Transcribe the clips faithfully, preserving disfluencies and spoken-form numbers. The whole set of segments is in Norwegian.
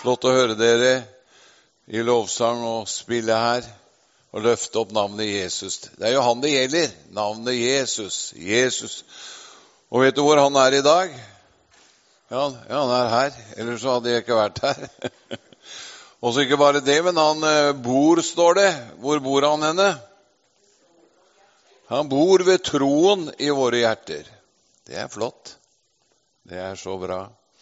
Flott å høre dere i lovsang og spille her og løfte opp navnet Jesus. Det er jo han det gjelder, navnet Jesus, Jesus. Og vet du hvor han er i dag? Ja, ja han er her, ellers så hadde jeg ikke vært her. Og så ikke bare det, men han bor, står det. Hvor bor han henne? Han bor ved troen i våre hjerter. Det er flott. Det er så bra.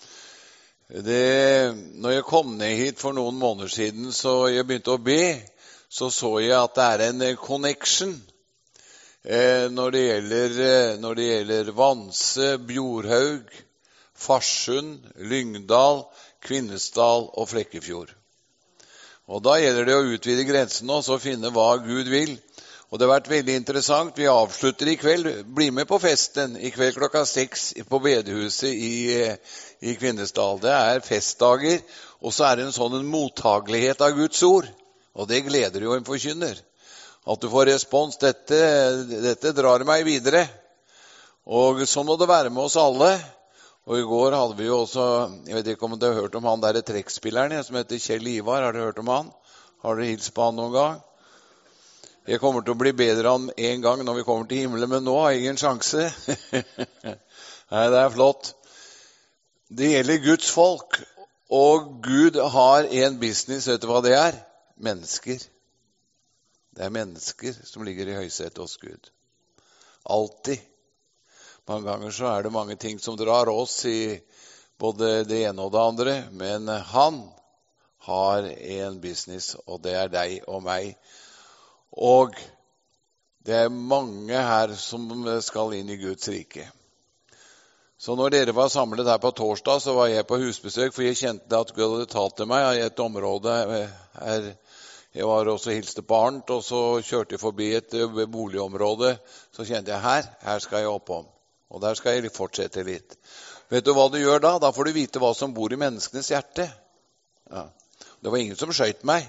Det, når jeg kom ned hit for noen måneder siden, så jeg begynte å be, så så jeg at det er en connection eh, når, det gjelder, når det gjelder Vanse, Bjorhaug, Farsund, Lyngdal, Kvinesdal og Flekkefjord. Og da gjelder det å utvide grensene og så finne hva Gud vil. Og det har vært veldig interessant. Vi avslutter i kveld. Bli med på festen i kveld klokka seks på bedehuset i, i Kvinesdal. Det er festdager, og så er det en sånn en mottagelighet av Guds ord. Og det gleder jo en forkynner. At du får respons. Dette, dette drar meg videre. Og så må det være med oss alle. Og i går hadde vi jo også, jeg vet ikke om du har hørt om han der trekkspilleren som heter Kjell Ivar. Har du hørt om han? Har du hilst på han noen gang? Jeg kommer til å bli bedre enn en gang når vi kommer til himmelen, men nå har jeg ingen sjanse. Nei, det er flott. Det gjelder Guds folk, og Gud har en business, vet du hva det er? Mennesker. Det er mennesker som ligger i høysetet hos Gud. Alltid. Mange ganger så er det mange ting som drar oss i både det ene og det andre, men han har en business, og det er deg og meg. Og det er mange her som skal inn i Guds rike. Så når dere var samlet her på torsdag, så var jeg på husbesøk, for jeg kjente at Gud hadde talt til meg i et område her. Jeg var også hilste på Arnt, og så kjørte jeg forbi et boligområde. Så kjente jeg her, her skal jeg oppom. Og der skal jeg fortsette litt. Vet du hva du gjør da? Da får du vite hva som bor i menneskenes hjerte. Ja. Det var ingen som skjøt meg.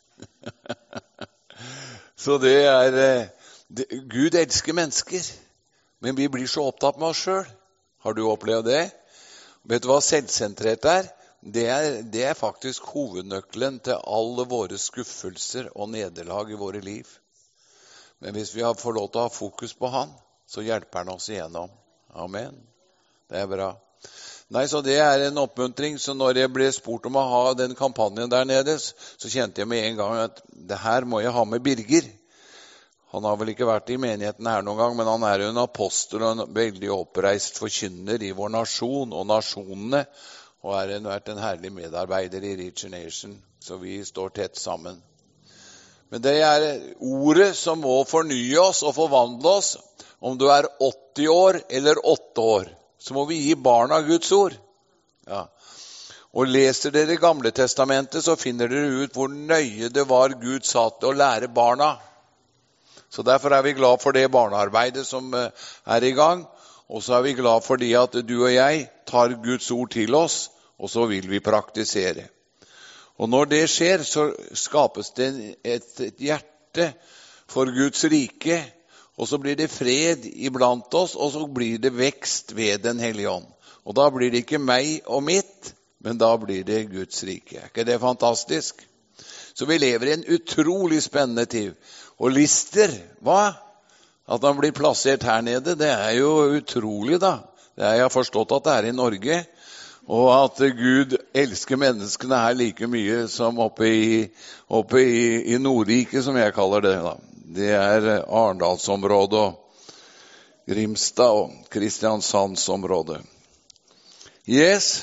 Så det er, det, Gud elsker mennesker, men vi blir så opptatt med oss selv. Har du opplevd det? Vet du hva selvsentrert er? Det er, det er faktisk hovednøkkelen til alle våre skuffelser og nederlag i våre liv. Men hvis vi har fått lov til å ha fokus på han, så hjelper han oss igjennom. Amen. Det er bra. Nei, så det er en oppmuntring. Så når jeg ble spurt om å ha den kampanjen der nede, så kjente jeg med en gang at det her må jeg ha med Birger. Han har vel ikke vært i menigheten her noen gang, men han er jo en apostel og en veldig oppreist forkynner i vår nasjon og nasjonene, og er en, vært en herlig medarbeider i Reach a Nation, så vi står tett sammen. Men det er ordet som må fornye oss og forvandle oss, om du er åtti år eller åtte år. Så må vi gi barna Guds ord. Ja. Og leser dere Gamle Testamentet, så finner dere ut hvor nøye det var Gud sa til å lære barna. Så derfor er vi glad for det barnearbeidet som er i gang. Og så er vi glad for det at du og jeg tar Guds ord til oss, og så vil vi praktisere. Og når det skjer, så skapes det et, et hjerte for Guds rike. Og så blir det fred iblant oss, og så blir det vekst ved den hellige ånd. Og da blir det ikke meg og mitt, men da blir det Guds rike. Er ikke det fantastisk? Så vi lever i en utrolig spennende tid. Og Lister, hva? At han blir plassert her nede, det er jo utrolig da. Det er jeg forstått at det er i Norge. Og at Gud elsker menneskene her like mye som oppe i, oppe i, i Nordrike, som jeg kaller det da. Det er Arendalsområdet og Grimstad og Kristiansandsområdet. Yes.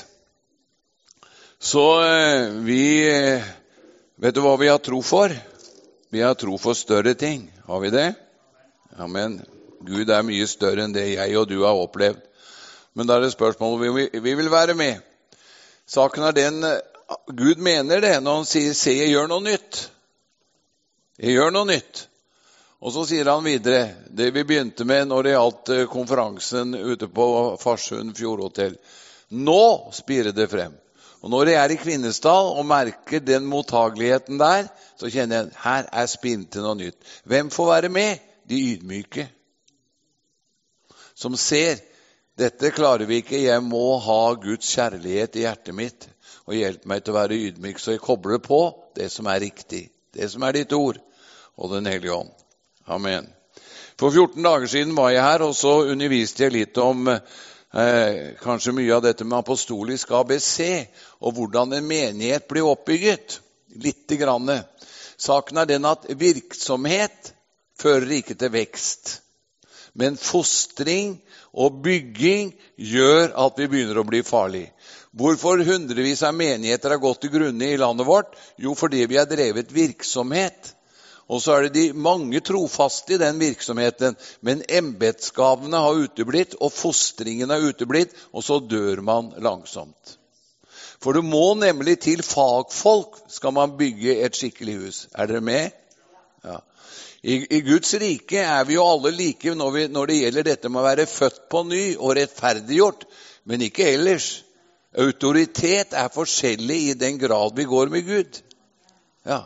Så vi, vet du hva vi har tro for? Vi har tro for større ting. Har vi det? Amen. Gud er mye større enn det jeg og du har opplevd. Men da er det spørsmålet vi, vi vil være med. Saken er den, Gud mener det når han sier, se, jeg gjør noe nytt. Jeg gjør noe nytt. Og så sier han videre, det vi begynte med når det gjaldt konferansen ute på Farsund Fjordhotell. Nå spirer det frem. Og når jeg er i Kvinesdal og merker den mottageligheten der, så kjenner jeg, her er spint til noe nytt. Hvem får være med? De ydmyke. Som ser, dette klarer vi ikke, jeg må ha Guds kjærlighet i hjertet mitt. og hjelp meg til å være ydmyk, så jeg kobler på det som er riktig, det som er ditt ord, og den hellige ånd. Amen. For fjorten dager siden var jeg her, og så underviste jeg litt om eh, kanskje mye av dette med apostolisk A B C, og hvordan en menighet blir oppbygget. Litt grann. Saken er den at virksomhet fører ikke til vekst. Men fostring og bygging gjør at vi begynner å bli farlig. Hvorfor hundrevis av menigheter har gått til grunne i landet vårt? Jo, fordi vi har drevet virksomhet. Og så er det de mange trofaste i den virksomheten, men embetsgavene har uteblitt, og fostringen har uteblitt, og så dør man langsomt. For det må nemlig til fagfolk skal man bygge et skikkelig hus. Er dere med? Ja. I, I Guds rike er vi jo alle like når, vi, når det gjelder dette med å være født på ny og rettferdiggjort, men ikke ellers. Autoritet er forskjellig i den grad vi går med Gud. Ja.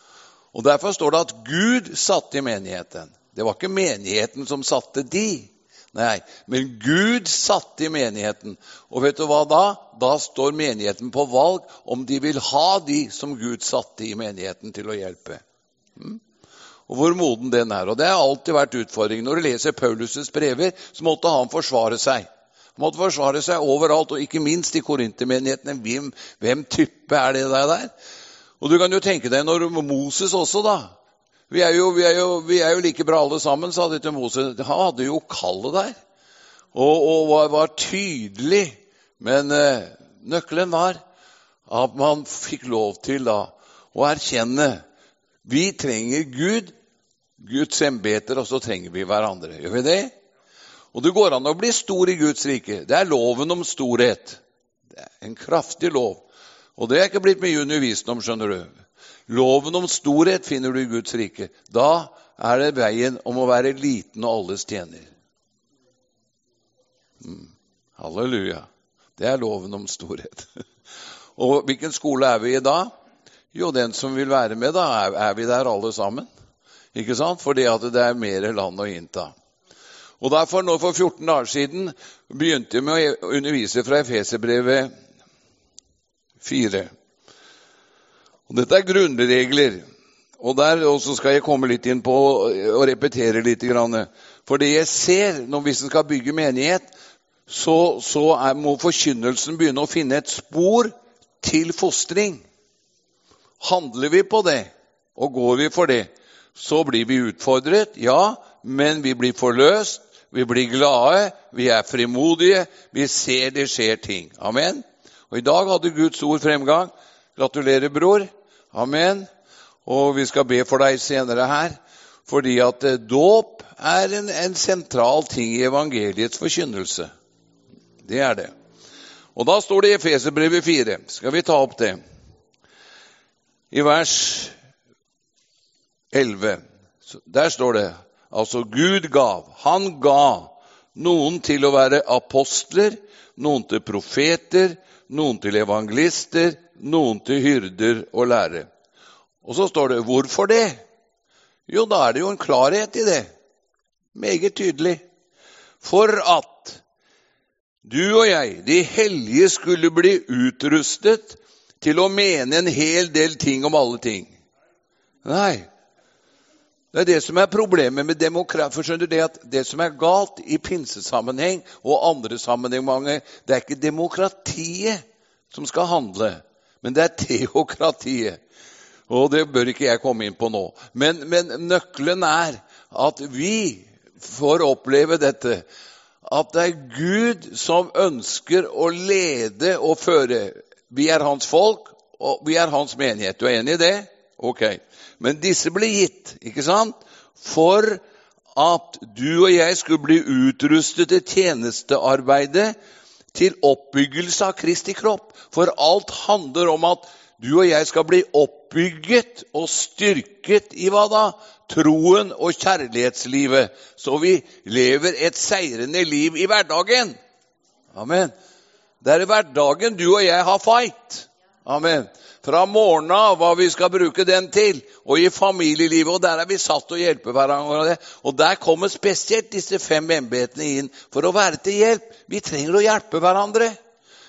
Og derfor står det at Gud satte i menigheten. Det var ikke menigheten som satte de. Nei, men Gud satte i menigheten. Og vet du hva da? Da står menigheten på valg om de vil ha de som Gud satte i menigheten til å hjelpe. Mm? Og hvor moden den er. Og det har alltid vært utfordring. Når du leser Paulus' brever, så måtte han forsvare seg. Han måtte forsvare seg overalt, og ikke minst i Korintermenighetene. Hvem, hvem type er det der? Og du kan jo tenke deg når Moses også da. Vi er jo, vi er jo, vi er jo like bra alle sammen, sa de til Moses. Han hadde jo kallet der. Og, og var, var tydelig. Men eh, nøkkelen var at man fikk lov til da å erkjenne. Vi trenger Gud, Guds embeter, og så trenger vi hverandre. Gjør vi det? Og det går an å bli stor i Guds rike. Det er loven om storhet. Det er en kraftig lov. Og det er ikke blitt mye undervist om, skjønner du. Loven om storhet finner du i Guds rike. Da er det veien om å være liten og alles tjener. Mm. Halleluja. Det er loven om storhet. Og hvilken skole er vi i da? Jo, den som vil være med da, er, er vi der alle sammen. Ikke sant? Fordi at det er mer land å innta. Og derfor, nå for fjorten dager siden, begynte jeg med å undervise fra Efeserbrevet fire. Og dette er grunnregler. Og der også skal jeg komme litt inn på og repetere litt grann. For det jeg ser, når vi skal bygge menighet, så, så er, må forkynnelsen begynne å finne et spor til fostring. Handler vi på det, og går vi for det, så blir vi utfordret, ja, men vi blir forløst, vi blir glade, vi er frimodige, vi ser det skjer ting. Amen. Og i dag hadde Guds ord fremgang. Gratulerer, bror. Amen. Og vi skal be for deg senere her, fordi at dåp er en, en sentral ting i evangeliets forkynnelse. Det er det. Og da står det i Efeserbrevet fire. Skal vi ta opp det? I vers elleve. Der står det, altså Gud gav. Han ga noen til å være apostler, noen til profeter, noen til evangelister, noen til hyrder og lærere. Og så står det, hvorfor det? Jo, da er det jo en klarhet i det. Meget tydelig. For at du og jeg, de hellige, skulle bli utrustet til å mene en hel del ting om alle ting. Nei. Det er det som er problemet med demokrati. For skjønner du det at det som er galt i pinsesammenheng og andre sammenhenger, det er ikke demokratiet som skal handle, men det er teokratiet. Og det bør ikke jeg komme inn på nå. Men, men nøkkelen er at vi får oppleve dette, at det er Gud som ønsker å lede og føre. Vi er hans folk, og vi er hans menighet. Du er enig i det? Ok. Men disse ble gitt, ikke sant? For at du og jeg skulle bli utrustet til tjenestearbeidet, til oppbyggelse av Kristi kropp. For alt handler om at du og jeg skal bli oppbygget og styrket i hva da? Troen og kjærlighetslivet. Så vi lever et seirende liv i hverdagen. Amen. Det er i hverdagen du og jeg har fight. Amen. Fra morgenen av hva vi skal bruke den til, og i familielivet, og der er vi satt og hjelper hverandre. Og der kommer spesielt disse fem embetene inn for å være til hjelp. Vi trenger å hjelpe hverandre.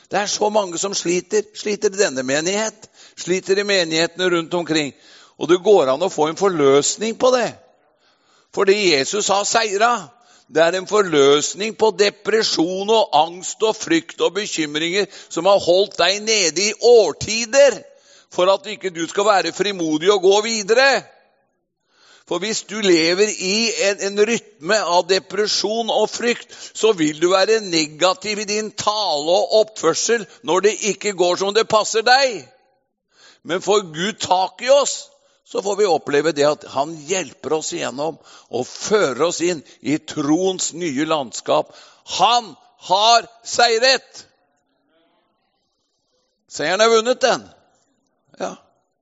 Det er så mange som sliter. Sliter i denne menighet. Sliter i menighetene rundt omkring. Og det går an å få en forløsning på det. Fordi Jesus har seiret. Det er en forløsning på depresjon og angst og frykt og bekymringer som har holdt deg nede i årtider. For at ikke du skal være frimodig og gå videre. For hvis du lever i en, en rytme av depresjon og frykt, så vil du være negativ i din tale og oppførsel når det ikke går som det passer deg. Men får Gud tak i oss, så får vi oppleve det at han hjelper oss igjennom og fører oss inn i troens nye landskap. Han har seiret. Seieren er vunnet den. Ja.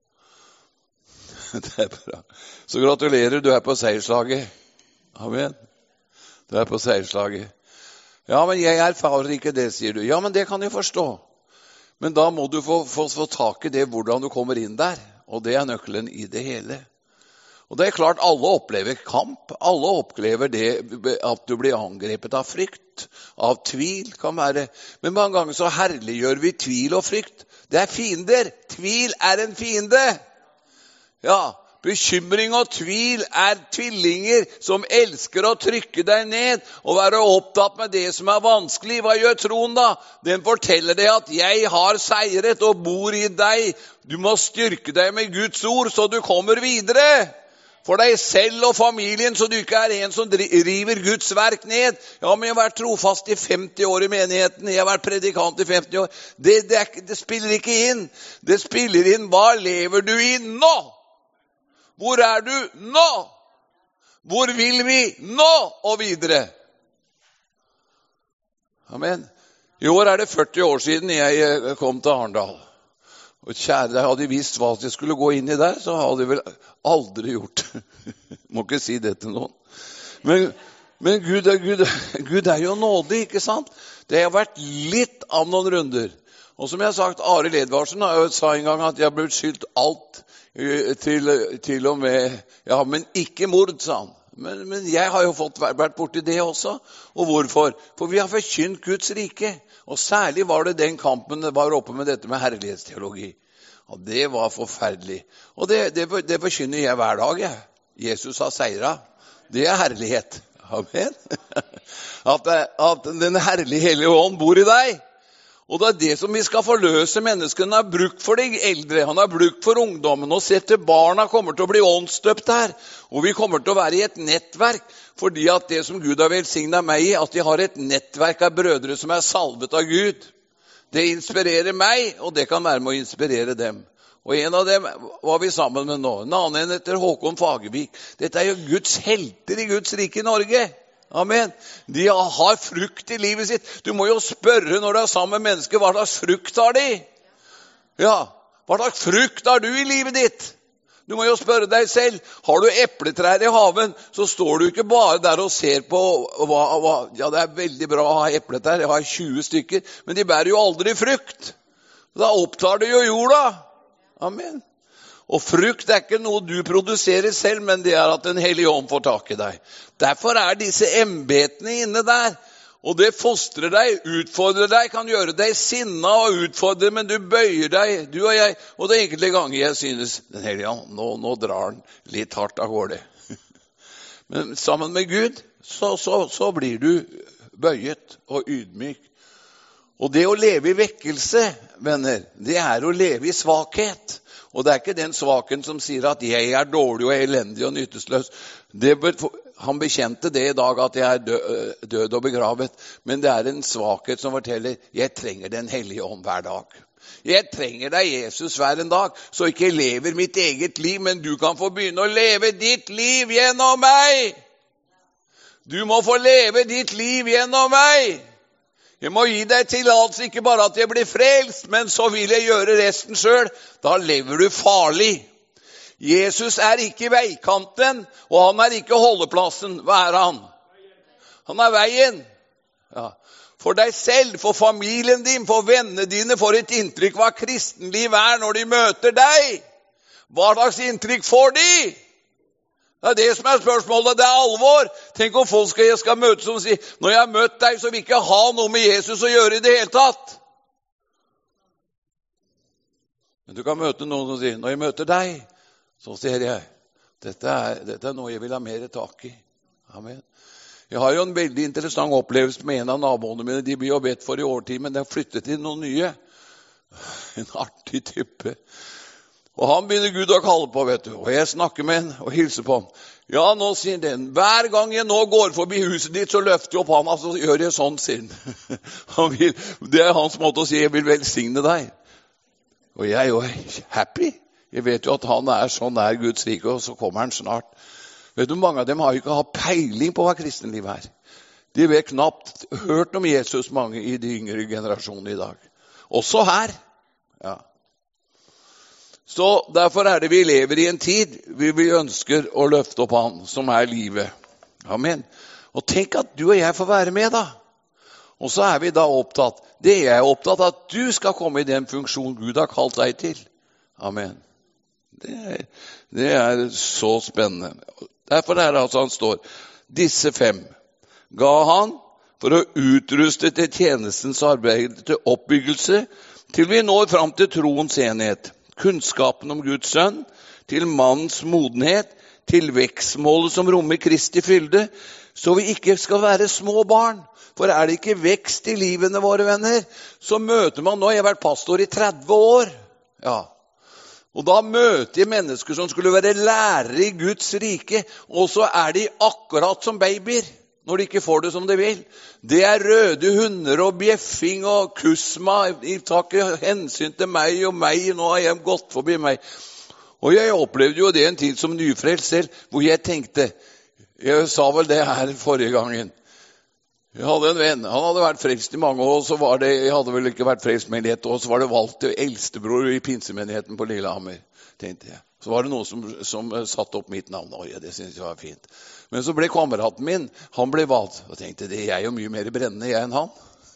Det er bra. Så gratulerer, du er på seierslaget. Amen. Du er på seierslaget. Ja, men jeg erfarer ikke det, sier du. Ja, men det kan jeg forstå. Men da må du få, få, få tak i det, hvordan du kommer inn der. Og det er nøkkelen i det hele. Og det er klart, alle opplever kamp. Alle opplever det at du blir angrepet av frykt, av tvil kan være. Men mange ganger så herliggjør vi tvil og frykt. Det er fiender. Tvil er en fiende. Ja, bekymring og tvil er tvillinger som elsker å trykke deg ned og være opptatt med det som er vanskelig. Hva gjør troen da? Den forteller deg at jeg har seiret og bor i deg. Du må styrke deg med Guds ord så du kommer videre. For deg selv og familien, så du ikke er en som river Guds verk ned. Ja, men jeg har vært trofast i femti år i menigheten. Jeg har vært predikant i femti år. Det, det, er, det spiller ikke inn. Det spiller inn, hva lever du i nå? Hvor er du nå? Hvor vil vi nå og videre? Amen. I år er det førti år siden jeg kom til Arendal. Og kjære, jeg hadde visst hva jeg skulle gå inn i der, så hadde jeg vel aldri gjort det. Må ikke si det til noen. Men, men Gud, er, Gud, Gud er jo nådig, ikke sant? Det har vært litt av noen runder. Og som jeg har sagt, Arild Edvardsen sa en gang at jeg ble skyldt alt til, til og med, ja, men ikke mord, sa han. Men, men jeg har jo fått vært borti det også. Og hvorfor? For vi har forkynt Guds rike. Og særlig var det den kampen det var oppe med dette med herlighetsteologi. Og det var forferdelig. Og det, det, det forkynner jeg hver dag, jeg. Jesus har seiret. Det er herlighet. Amen. At, at den herlige hellige ånd bor i deg. Og det er det som vi skal forløse menneskene. Han har brukt for de eldre, han har brukt for ungdommen. Og sett til barna kommer til å bli åndsdøpt her. Og vi kommer til å være i et nettverk. Fordi at det som Gud har velsignet meg i, at de har et nettverk av brødre som er salvet av Gud. Det inspirerer meg, og det kan være med å inspirere dem. Og en av dem var vi sammen med nå. En annen heter Håkon Fagervik. Dette er jo Guds helter i Guds rike i Norge. Amen. De har frukt i livet sitt. Du må jo spørre når du er sammen med mennesker, hva slags frukt har de? Ja, hva slags frukt har du i livet ditt? Du må jo spørre deg selv. Har du epletrær i haven, så står du ikke bare der og ser på hva, hva, ja, det er veldig bra å ha epletrær. Jeg har tjue stykker, men de bærer jo aldri frukt. Da opptar det jo jorda. Amen. Og frukt er ikke noe du produserer selv, men det er at den hellige ånd får tak i deg. Derfor er disse embetene inne der. Og det fostrer deg, utfordrer deg, kan gjøre deg sinna og utfordre, men du bøyer deg, du og jeg. Og det er enkelte ganger jeg synes, den hellige ånd, nå, nå drar den litt hardt av gårde. Men sammen med Gud, så, så, så blir du bøyet og ydmyk. Og det å leve i vekkelse, venner, det er å leve i svakhet. Og det er ikke den svaken som sier at jeg er dårlig og elendig og nyttesløs. Det, han bekjente det i dag at jeg er død, død og begravet. Men det er en svakhet som forteller, jeg trenger den hellige ånd hver dag. Jeg trenger deg, Jesus, hver en dag, så ikke jeg lever mitt eget liv, men du kan få begynne å leve ditt liv gjennom meg. Du må få leve ditt liv gjennom meg. Jeg må gi deg tillatelse, ikke bare at jeg blir frelst, men så vil jeg gjøre resten selv. Da lever du farlig. Jesus er ikke i veikanten, og han er ikke holdeplassen. Hva er han? Han er veien. Ja. For deg selv, for familien din, for vennene dine, får et inntrykk hva kristenliv er når de møter deg. Hva slags inntrykk får de? Det er det som er spørsmålet, det er alvor. Tenk om folk skal, jeg skal møtes og si, når jeg har møtt deg, så vil jeg ikke ha noe med Jesus å gjøre i det hele tatt. Men du kan møte noen og si, når jeg møter deg, så ser jeg, dette er, dette er noe jeg vil ha mer tak i. Amen. Jeg har jo en veldig interessant opplevelse med en av naboene mine. De blir jo bedt for i årtid, men de har flyttet inn noen nye. En artig type. Og han begynner Gud å kalle på, vet du. Og jeg snakker med han og hilser på han. Ja, nå sier den, hver gang jeg nå går forbi huset ditt, så løfter jeg opp han, så gjør jeg sånn, sier han. Han vil, det er hans måte å si, jeg vil velsigne deg. Og jeg er jo happy. Jeg vet jo at han er sånn nær Guds rike, og så kommer han snart. Vet du, mange av dem har jo ikke hatt peiling på hva kristenliv er. De vet knapt hørt om Jesus, mange i de yngre generasjonene i dag. Også her. Ja. Så derfor er det vi lever i en tid vi, vi ønsker å løfte opp han som er livet. Amen. Og tenk at du og jeg får være med da. Og så er vi da opptatt, det jeg er opptatt av, at du skal komme i den funksjon Gud har kalt deg til. Amen. Det er, det er så spennende. Derfor er det altså han står, disse fem ga han for å utruste til tjenestens arbeid til oppbyggelse, til vi når fram til troens enhet, kunnskapen om Guds sønn, til mannens modenhet, til vekstmålet som rommer Kristi fylde, så vi ikke skal være små barn. For er det ikke vekst i livene våre, venner, så møter man nå, jeg har vært pastor i tretti år, ja, og da møter jeg mennesker som skulle være lærere i Guds rike, og så er de akkurat som babyer, når de ikke får det som de vil. Det er røde hunder og bjeffing og kusma, de tar ikke hensyn til meg og meg, nå har jeg gått forbi meg. Og jeg opplevde jo det en tid som nyfrelst selv, hvor jeg tenkte, jeg sa vel det her forrige gangen, jeg hadde en venn, han hadde vært frelst i mange år, så var det, jeg hadde vel ikke vært frelst med ett år, så var det valgt til eldstebror i pinsemenigheten på Lillehammer, tenkte jeg. Så var det noen som, som satte opp mitt navn, og ja, det synes jeg var fint. Men så ble kameraten min, han ble valgt, og tenkte, det er jo mye mer brennende jeg enn han.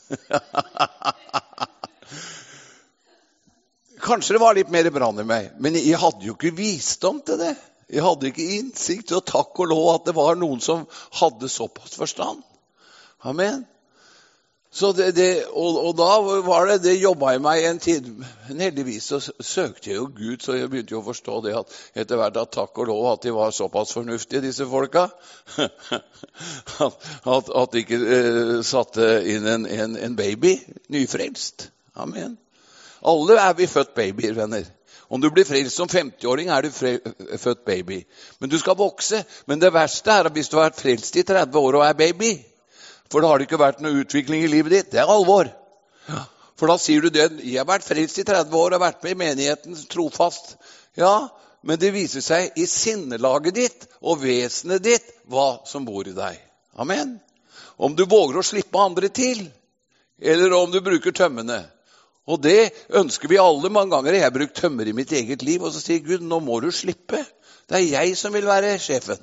Kanskje det var litt mer brann i meg, men jeg hadde jo ikke visdom til det. Jeg hadde ikke innsikt, og takk og lov at det var noen som hadde såpass forstand. Amen. Så det, det, og, og da var det, det jobbet jeg meg en tid, men heldigvis så søkte jeg jo Gud, så jeg begynte jo å forstå det at etter hvert at takk og lov at de var såpass fornuftige, disse folka, at, at, at de ikke eh, satte inn en, en, en baby, nyfrelst. Amen. Alle er vi født babyer, venner. Om du blir frelst som femti-åring, er du fre, født baby. Men du skal vokse, men det verste er at hvis du har vært frelst i tretti år og er baby, for da har det ikke vært noe utvikling i livet ditt. Det er alvor. For da sier du det, jeg har vært frelst i tretti år og vært med i menigheten trofast. Ja, men det viser seg i sinnelaget ditt og vesenet ditt hva som bor i deg. Amen. Om du våger å slippe andre til, eller om du bruker tømmene. Og det ønsker vi alle mange ganger. Jeg har brukt tømmer i mitt eget liv, og så sier Gud, nå må du slippe. Det er jeg som vil være sjefen.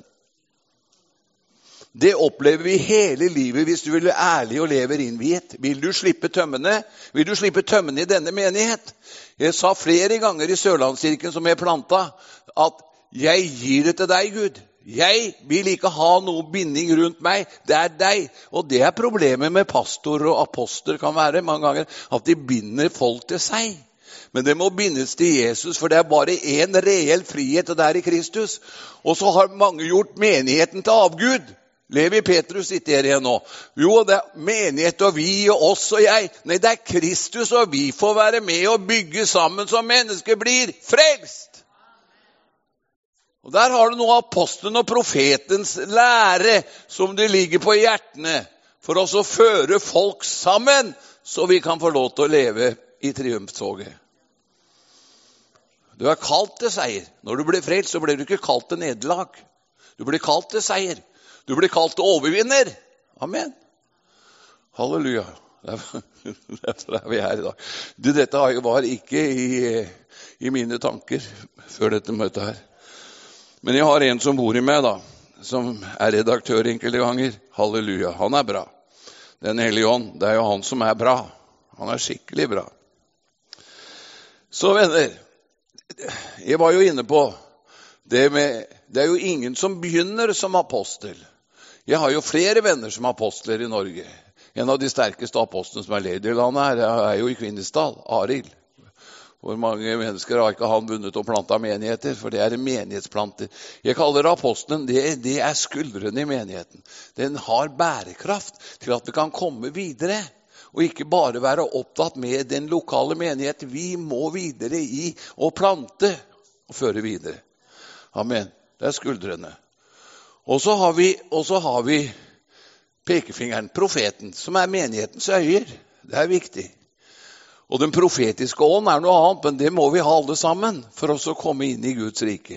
Det opplever vi hele livet hvis du vil være ærlig og lever innviet. Vil du slippe tømmene? Vil du slippe tømmene i denne menighet? Jeg sa flere ganger i Sørlandskirken som jeg planta, at jeg gir det til deg, Gud. Jeg vil ikke ha noe binding rundt meg. Det er deg. Og det er problemet med pastorer og aposter kan være mange ganger, at de binder folk til seg. Men det må bindes til Jesus, for det er bare en reell frihet, og det er i Kristus. Og så har mange gjort menigheten til avgud. Levi Petrus sitter her igjen nå. Jo, det er menighet og vi og oss og jeg. Nei, det er Kristus og vi får være med og bygge sammen som mennesker blir frelst. Og der har du noe av apostelen og profetens lære som det ligger på hjertene for oss å føre folk sammen så vi kan få lov til å leve i triumftoget. Du er kalt til seier. Når du blir frelst så blir du ikke kalt til nederlag. Du blir kalt til seier. Du blir kalt til overvinner. Amen. Halleluja. Derfor er vi her i dag. Du, dette var ikke i, i mine tanker før dette møtet her. Men jeg har en som bor i meg da, som er redaktør enkelte ganger. Halleluja, han er bra. Den hellige ånd, det er jo han som er bra. Han er skikkelig bra. Så venner, jeg var jo inne på det med, det er jo ingen som begynner som apostel. Jeg har jo flere venner som apostler i Norge. En av de sterkeste apostlene som er ledig i landet her er jo i Kvinesdal, Arild. Hvor mange mennesker har ikke han vunnet og plantet menigheter? For det er en menighetsplanter. Jeg kaller det apostelen. Det, det er skuldrene i menigheten. Den har bærekraft til at vi kan komme videre. Og ikke bare være opptatt med den lokale menighet. Vi må videre i å plante og føre videre. Amen. Det er skuldrene. Og så har vi, og så har vi pekefingeren, profeten, som er menighetens øyer. Det er viktig. Og den profetiske ånd er noe annet, men det må vi ha alle sammen for oss å komme inn i Guds rike.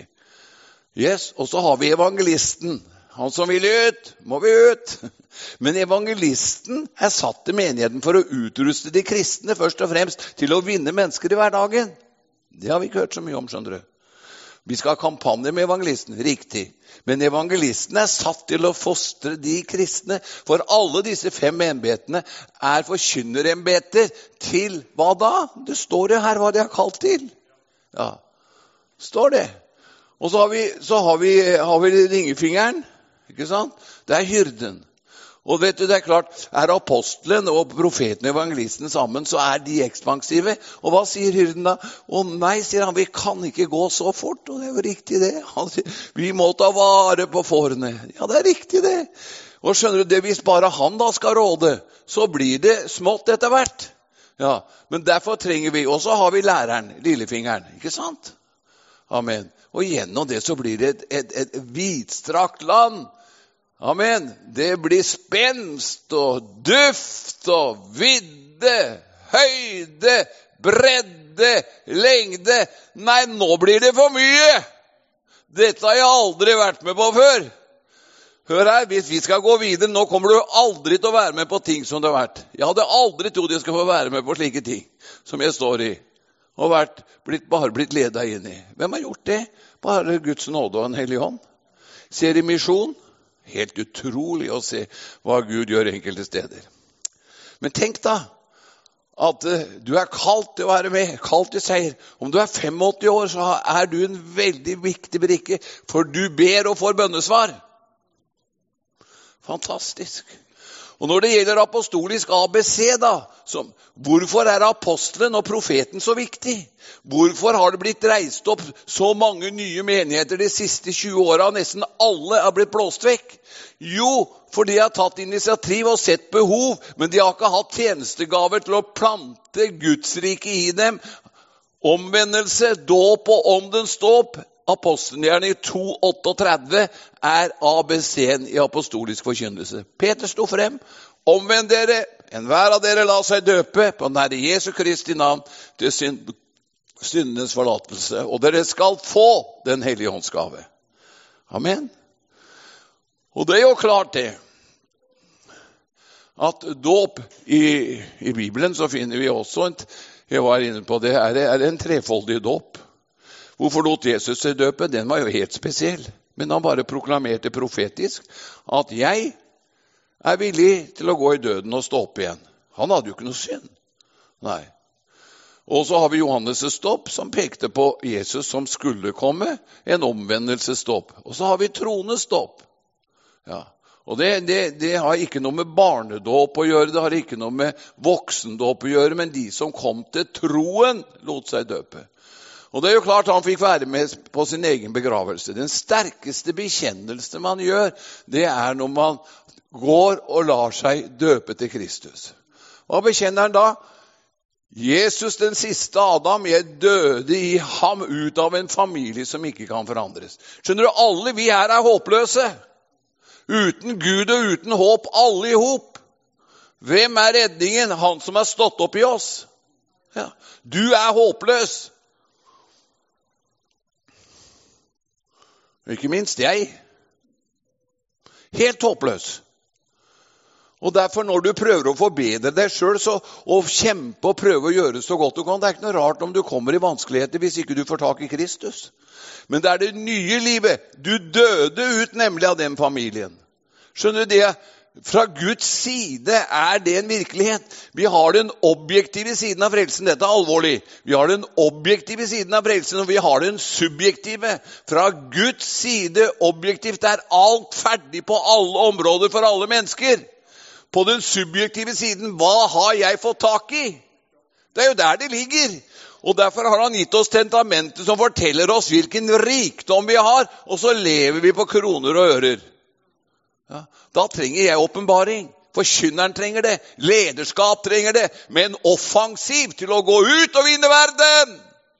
Yes, og så har vi evangelisten. Han som vil ut, må vi ut. Men evangelisten er satt til menigheten for å utruste de kristne først og fremst til å vinne mennesker i hverdagen. Det har vi ikke hørt så mye om, skjønner du. Vi skal ha kampanje med evangelisten, riktig. Men evangelisten er satt til å fostre de kristne, for alle disse fem embetene er forkynnerembeter til hva da? Det står jo her hva de er kalt til. Ja, står det. Og så har vi, så har vi, har vi ringefingeren, ikke sant? Det er hyrden. Og vet du, det er klart, er apostelen og profeten og evangelisten sammen, så er de ekspansive. Og hva sier hyrden da? Å nei, sier han, vi kan ikke gå så fort. Og det er jo riktig det. Han sier, vi må ta vare på fårene. Ja, det er riktig det. Og skjønner du, det hvis bare han da skal råde, så blir det smått etter hvert. Ja, men derfor trenger vi, og så har vi læreren, lillefingeren, ikke sant? Amen. Og gjennom det så blir det et, et, et vidstrakt land. Amen. Det blir spenst og duft og vidde, høyde, bredde, lengde. Nei, nå blir det for mye. Dette har jeg aldri vært med på før. Hør her, hvis vi skal gå videre, nå kommer du aldri til å være med på ting som det har vært. Jeg hadde aldri trodd jeg skulle få være med på slike ting som jeg står i. Og vært, blitt, bare blitt ledet inn i. Hvem har gjort det? Bare Guds nåde og en hellig hånd. Ser i misjon. Helt utrolig å se hva Gud gjør enkelte steder. Men tenk da, at uh, du er kalt til å være med, kalt til seier. Om du er åttifem år, så er du en veldig viktig brikke, for du ber og får bønnesvar. Fantastisk. Og når det gjelder apostolisk A B C da, så, hvorfor er apostelen og profeten så viktig? Hvorfor har det blitt reist opp så mange nye menigheter de siste tjue årene, og nesten alle har blitt blåst vekk? Jo, for de har tatt initiativ og sett behov, men de har ikke hatt tjenestegaver til å plante Guds rike i dem. Omvendelse, dåp og åndens dåp. Apostelgjerne i to trettioåtte er A B C-en i apostolisk forkynnelse. Peter sto frem. Omvend dere, enhver av dere la seg døpe på den Herre Jesu Kristi navn til synd, syndenes forlatelse, og dere skal få den hellige åndsgave. Amen. Og det er jo klart det, at dåp i, i Bibelen så finner vi også, en, jeg var inne på det, er, er en trefoldig dåp. Hvorfor lot Jesus seg døpe? Den var jo helt spesiell. Men han bare proklamerte profetisk at jeg er villig til å gå i døden og stå opp igjen. Han hadde jo ikke noe synd. Nei. Og så har vi Johannes' dåp som pekte på Jesus som skulle komme, en omvendelsesdåp. Og så har vi trones dåp. Ja. Og det, det, det har ikke noe med barnedåp å gjøre, det har ikke noe med voksendåp å gjøre, men de som kom til troen lot seg døpe. Og det er jo klart han fikk være med på sin egen begravelse. Den sterkeste bekjennelse man gjør, det er når man går og lar seg døpe til Kristus. Hva bekjenner han da? Jesus, den siste Adam, jeg døde i ham ut av en familie som ikke kan forandres. Skjønner du, alle vi her er håpløse. Uten Gud og uten håp, alle i hop. Hvem er redningen? Han som er stått opp i oss. Ja. Du er håpløs. Ikke minst jeg. Helt håpløs. Og derfor når du prøver å forbedre deg selv, så, og kjempe og prøve å gjøre så godt du kan, det er ikke noe rart om du kommer i vanskeligheter hvis ikke du får tak i Kristus. Men det er det nye livet. Du døde ut nemlig av den familien. Skjønner du det? Fra Guds side er det en virkelighet. Vi har den objektive siden av frelsen. Dette er alvorlig. Vi har den objektive siden av frelsen, og vi har den subjektive. Fra Guds side objektivt er alt ferdig på alle områder for alle mennesker. På den subjektive siden, hva har jeg fått tak i? Det er jo der det ligger. Og derfor har han gitt oss testamentet som forteller oss hvilken rikdom vi har, og så lever vi på kroner og ører. Ja, da trenger jeg åpenbaring. Forkynneren trenger det. Lederskap trenger det. Med en offensiv til å gå ut og vinne verden.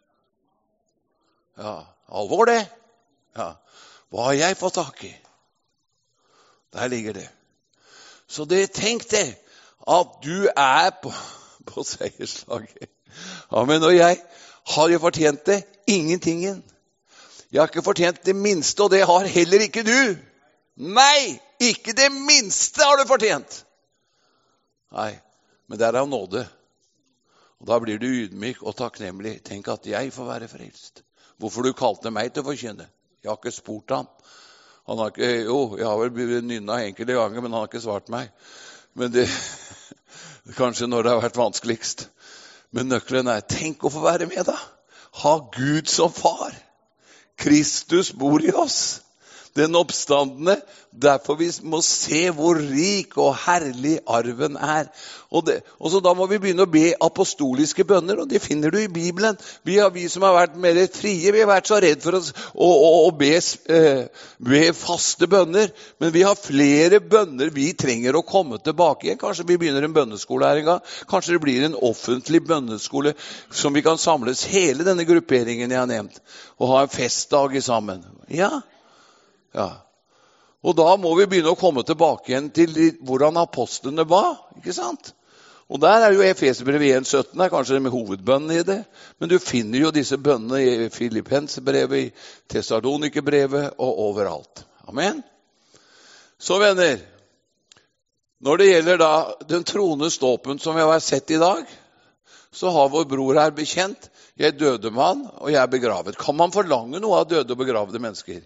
Ja, alvor det. Ja, hva har jeg fått tak i? Der ligger det. Så det, tenk det, at du er på, på seierslaget. Amen, og jeg har jo fortjent det. Ingentingen. Jeg har ikke fortjent det minste, og det har heller ikke du. Nei, ikke det minste har du fortjent. Nei, men det er av nåde. Og da blir du ydmyk og takknemlig. Tenk at jeg får være frelst. Hvorfor du kalte meg til å forkynne? Jeg har ikke spurt han. Han har ikke, jo, jeg har vel nynnet enkelte ganger, men han har ikke svart meg. Men det, kanskje når det har vært vanskeligst. Men nøkkelen er, tenk å få være med da. Ha Gud som far. Kristus bor i oss. Den oppstandende, derfor vi må se hvor rik og herlig arven er. Og, det, og så da må vi begynne å be apostoliske bønner, og det finner du i Bibelen. Vi, har, vi som har vært mer frie, vi har vært så redd for oss å, å, å be, eh, be faste bønner, men vi har flere bønner vi trenger å komme tilbake igjen. Kanskje vi begynner en bønneskole her en gang. Kanskje det blir en offentlig bønneskole som vi kan samles hele denne grupperingen jeg har nevnt, og ha en festdag sammen. Ja, Ja, og da må vi begynne å komme tilbake igjen til hvordan apostlene var, ikke sant? Og der er jo Efeserbrevet en sytten, er kanskje med hovedbønnen i det, men du finner jo disse bønnene i Filippensbrevet, i Tessalonikerbrevet og overalt. Amen. Så venner, når det gjelder da den troende ståpen som vi har sett i dag, så har vår bror her bekjent, jeg døde mann og jeg er begravet. Kan man forlange noe av døde og begravede mennesker?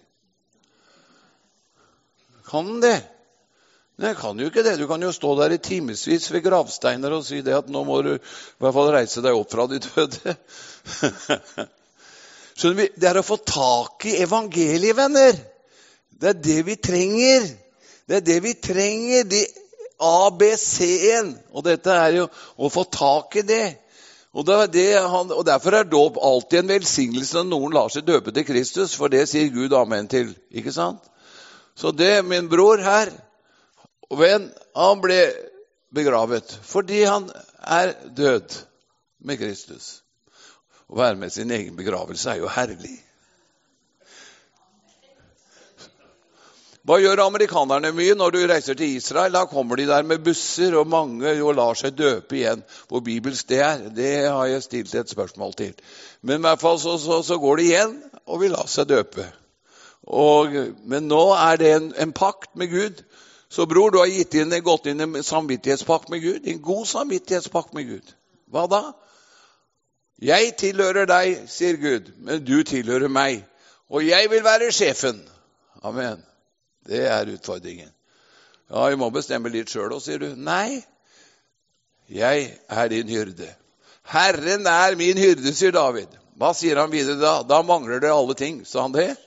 Kan den det? Nei, kan jo ikke det. Du kan jo stå der i timesvis ved gravsteiner og si det at nå må du i hvert fall reise deg opp fra de døde. Skjønner vi? Det er å få tak i evangeliet, venner. Det er det vi trenger. Det er det vi trenger. Det A B C-en. Og dette er jo å få tak i det. Og, det er det han, og derfor er dåp alltid en velsignelse når noen lar seg døpe til Kristus, for det sier Gud amen til. Ikke sant? Så det, min bror her, og venn, han ble begravet fordi han er død med Kristus. Å være med sin egen begravelse er jo herlig. Hva gjør amerikanerne mye når du reiser til Israel? Da kommer de der med busser, og mange jo lar seg døpe igjen. Hvor bibelsk det er, det har jeg stilt et spørsmål til. Men i hvert fall så, så, så går de igjen, og vil la seg døpe. Og, men nå er det en, en pakt med Gud. Så bror, du har gitt inn, gått inn en samvittighetspakt med Gud. En god samvittighetspakt med Gud. Hva da? Jeg tilhører deg, sier Gud, men du tilhører meg. Og jeg vil være sjefen. Amen. Det er utfordringen. Ja, jeg må bestemme litt selv, og sier du. Nei, jeg er din hyrde. Herren er min hyrde, sier David. Hva sier han videre da? Da mangler det alle ting, sa han det?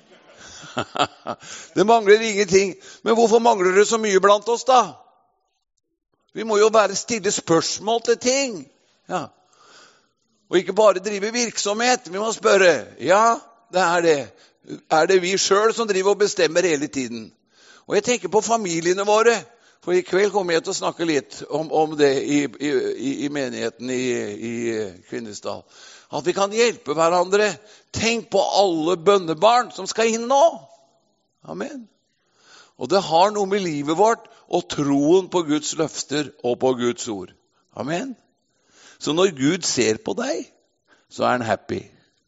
Det mangler ingenting. Men hvorfor mangler det så mye blant oss da? Vi må jo bare stille spørsmål til ting. Ja. Og ikke bare drive virksomhet. Vi må spørre. Ja, det er det. Er det vi selv som driver og bestemmer hele tiden? Og jeg tenker på familiene våre. For i kveld kommer jeg til å snakke litt om, om det i, i, i menigheten i, i Kvinesdal. At vi kan hjelpe hverandre. Tenk på alle bønnebarn som skal inn nå. Amen. Og det har noe med livet vårt og troen på Guds løfter og på Guds ord. Amen. Så når Gud ser på deg, så er han happy.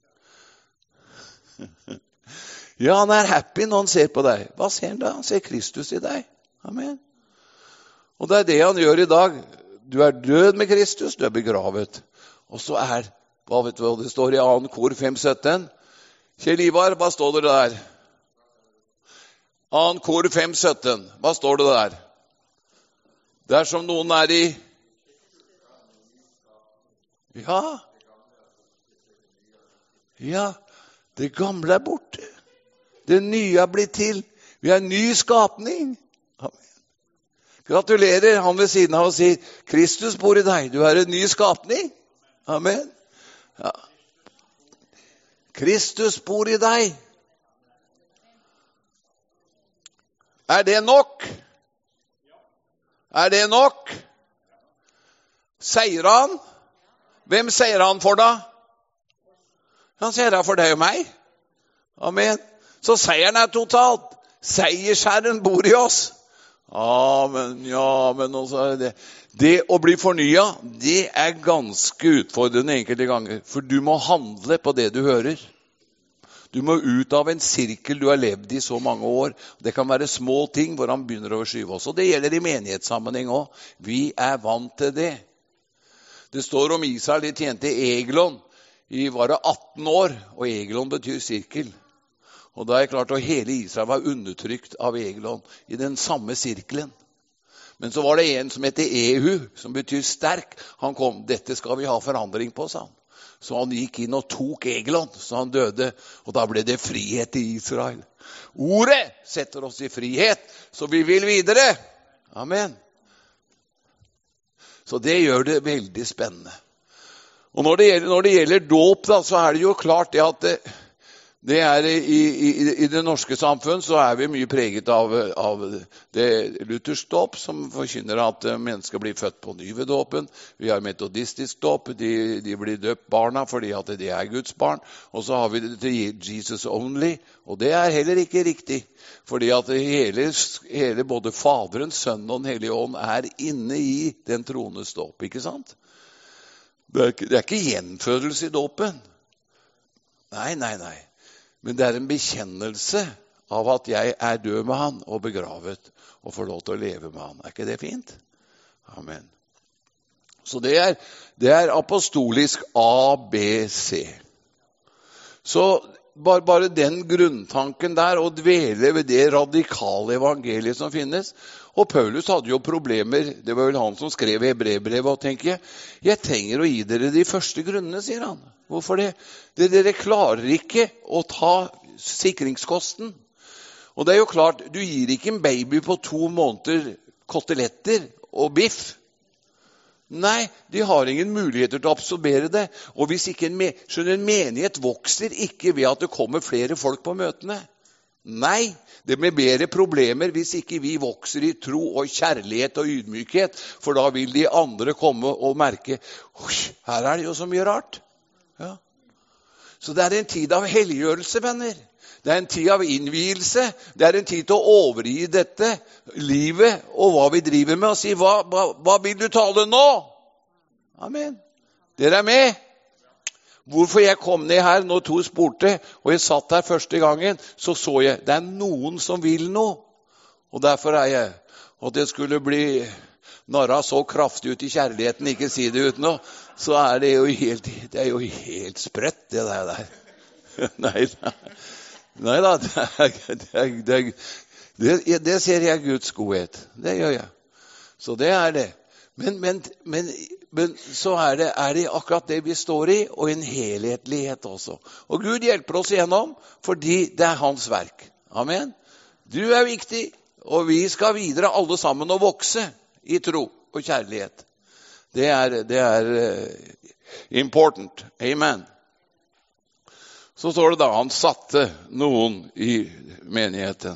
Ja, han er happy når han ser på deg. Hva ser han da? Han ser Kristus i deg. Amen. Og det er det han gjør i dag. Du er død med Kristus, du er begravet. Og så er, hva vet du hva det står i annen kor fem sytten? Kjell Ivar, hva står det der? annen kor fem sytten, hva står det der? Dersom noen er i... Ja. Ja, det gamle er borte. Det nye er blitt til. Vi er en ny skapning. Amen. Gratulerer, han ved siden av og sier, Kristus bor i deg, du er en ny skapning. Amen. Ja. Kristus bor i deg. Er det nok? Er det nok? Seier han? Hvem seier han for da? Han seier han for deg og meg. Amen. Så seieren er totalt. Seiersherren bor i oss. Amen, ja, men også er det. Det å bli fornyet, det er ganske utfordrende enkelte ganger. For du må handle på det du hører. Du må ut av en sirkel du har levd i så mange år. Det kan være små ting hvor han begynner å skyve oss. Og det gjelder i menighetssammenheng også. Vi er vant til det. Det står om Israel, de tjente Eglon i var det atten år, og Eglon betyr sirkel. Og da er det klart at hele Israel var undertrykt av Eglon i den samme sirkelen. Men så var det en som heter Ehu, som betyr sterk. Han kom, dette skal vi ha forandring på, sa han. Så han gikk inn og tok Eglon, så han døde. Og da ble det frihet i Israel. Ordet setter oss i frihet, så vi vil videre. Amen. Så det gjør det veldig spennende. Og når det gjelder, når det gjelder dåp, da, så er det jo klart det at det, det er i, i, i det norske samfunn så er vi mye preget av, av det Luthers dåp, som forkynner at mennesker blir født på ny ved dåpen. Vi har metodistisk dåp, de, de blir døpt barna fordi at det er Guds barn. Og så har vi det til Jesus only, og det er heller ikke riktig. Fordi at hele, hele både Faderen, Sønnen og Den Hellige Ånd er inne i den troendes dåp, ikke sant? Det er, det er ikke gjenfødelse i dåpen. Nei, nei, nei. Men det er en bekjennelse av at jeg er død med han og begravet og får lov til å leve med han. Er ikke det fint? Amen. Så det er, det er apostolisk A B C. Så bare, bare den grunntanken der, å dvele ved det radikale evangeliet som finnes. Og Paulus hadde jo problemer, det var vel han som skrev Hebreerbrevet, og tenker jeg, jeg trenger å gi dere de første grunnene, sier han. Hvorfor det? det? Dere klarer ikke å ta sikringskosten. Og det er jo klart, du gir ikke en baby på to måneder koteletter og biff. Nei, de har ingen muligheter til å absorbere det. Og hvis ikke en, skjønner, en menighet vokser ikke ved at det kommer flere folk på møtene. Nei, det blir bedre problemer hvis ikke vi vokser i tro og kjærlighet og ydmykhet, for da vil de andre komme og merke, her er det jo så mye rart. Ja. Så det er en tid av helliggjørelse, venner. Det er en tid av innvielse. Det er en tid til å overgi dette livet og hva vi driver med, og si, hva, hva, hva vil du tale nå? Amen. Dere er med? Hvorfor jeg kom ned her når to spurte, og jeg satt her første gangen, så så jeg, det er noen som vil noe. Og derfor er jeg, og det skulle bli narra så kraftig ut i kjærligheten, ikke si det uten noe, så er det jo helt, det er jo helt sprøtt, det der. der. Nei, nei da, det, er, det, er, det, er, det, det ser jeg Guds godhet. Det gjør jeg. Så det er det. Men, men, men, men så er det, er det akkurat det vi står i, og en helhetlighet også. Og Gud hjelper oss igjennom, fordi det er hans verk. Amen. Du er viktig, og vi skal videre alle sammen og vokse i tro og kjærlighet. Det er, det er important. Amen. Så står det da, han satte noen i menigheten.